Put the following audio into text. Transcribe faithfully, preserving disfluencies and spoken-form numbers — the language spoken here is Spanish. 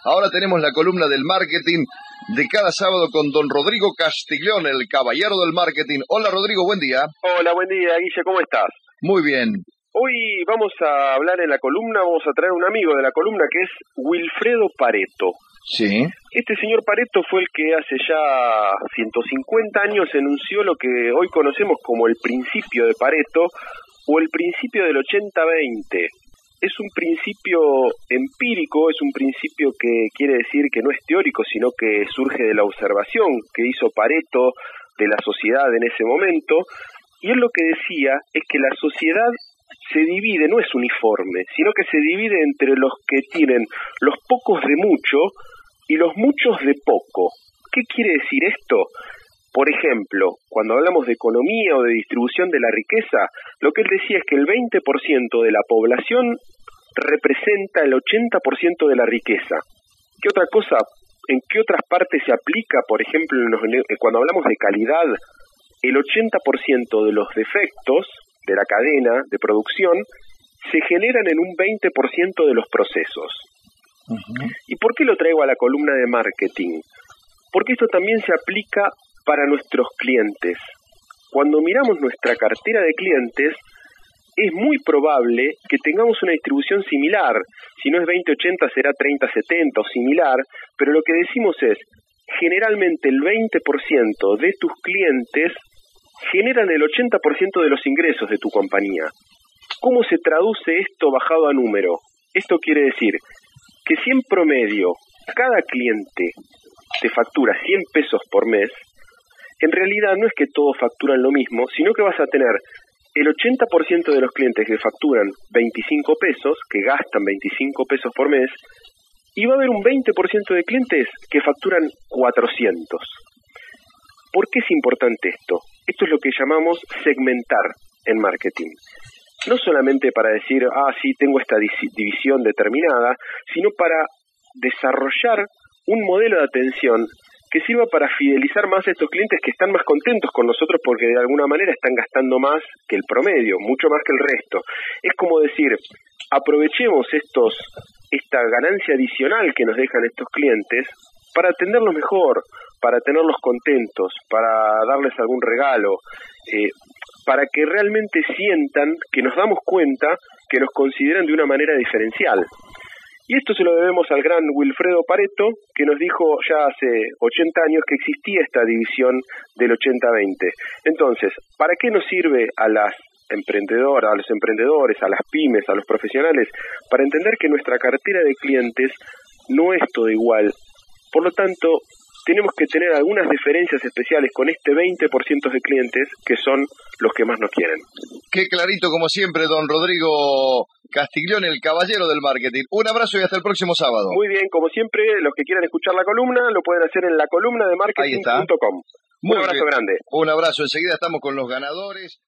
Ahora tenemos la columna del marketing de cada sábado con don Rodrigo Castiglione, el caballero del marketing. Hola Rodrigo, buen día. Hola, buen día, Guille, ¿cómo estás? Muy bien. Hoy vamos a hablar en la columna, vamos a traer un amigo de la columna que es Wilfredo Pareto. Sí. Este señor Pareto fue el que hace ya ciento cincuenta años enunció lo que hoy conocemos como el principio de Pareto o el principio del ochenta veinte. Es un principio empírico, es un principio que quiere decir que no es teórico, sino que surge de la observación que hizo Pareto de la sociedad en ese momento. Y él lo que decía es que la sociedad se divide, no es uniforme, sino que se divide entre los que tienen los pocos de mucho y los muchos de poco. ¿Qué quiere decir esto? Por ejemplo, cuando hablamos de economía o de distribución de la riqueza, lo que él decía es que el veinte por ciento de la población representa el ochenta por ciento de la riqueza. ¿Qué otra cosa, en qué otras partes se aplica? Por ejemplo, en los, cuando hablamos de calidad, el ochenta por ciento de los defectos de la cadena de producción se generan en un veinte por ciento de los procesos. Uh-huh. ¿Y por qué lo traigo a la columna de marketing? Porque esto también se aplica para nuestros clientes. Cuando miramos nuestra cartera de clientes, es muy probable que tengamos una distribución similar. Si no es veinte ochenta, será treinta setenta o similar, pero lo que decimos es, generalmente el veinte por ciento de tus clientes generan el ochenta por ciento de los ingresos de tu compañía. ¿Cómo se traduce esto bajado a número? Esto quiere decir que si en promedio cada cliente te factura cien pesos por mes, en realidad no es que todos facturan lo mismo, sino que vas a tener el ochenta por ciento de los clientes que facturan veinticinco pesos, que gastan veinticinco pesos por mes, y va a haber un veinte por ciento de clientes que facturan cuatrocientos. ¿Por qué es importante esto? Esto es lo que llamamos segmentar en marketing. No solamente para decir, ah, sí, tengo esta división determinada, sino para desarrollar un modelo de atención que sirva para fidelizar más a estos clientes que están más contentos con nosotros porque de alguna manera están gastando más que el promedio, mucho más que el resto. Es como decir, aprovechemos estos esta ganancia adicional que nos dejan estos clientes para atenderlos mejor, para tenerlos contentos, para darles algún regalo, eh, para que realmente sientan que nos damos cuenta que nos consideran de una manera diferencial. Y esto se lo debemos al gran Wilfredo Pareto, que nos dijo ya hace ochenta años que existía esta división del ochenta veinte. Entonces, ¿para qué nos sirve a las emprendedoras, a los emprendedores, a las pymes, a los profesionales? Para entender que nuestra cartera de clientes no es todo igual. Por lo tanto, tenemos que tener algunas diferencias especiales con este veinte por ciento de clientes que son los que más nos quieren. Qué clarito como siempre, don Rodrigo Castiglione, el caballero del marketing. Un abrazo y hasta el próximo sábado. Muy bien, como siempre, los que quieran escuchar la columna lo pueden hacer en la columna de marketing punto com. Un abrazo grande. Un abrazo, enseguida estamos con los ganadores.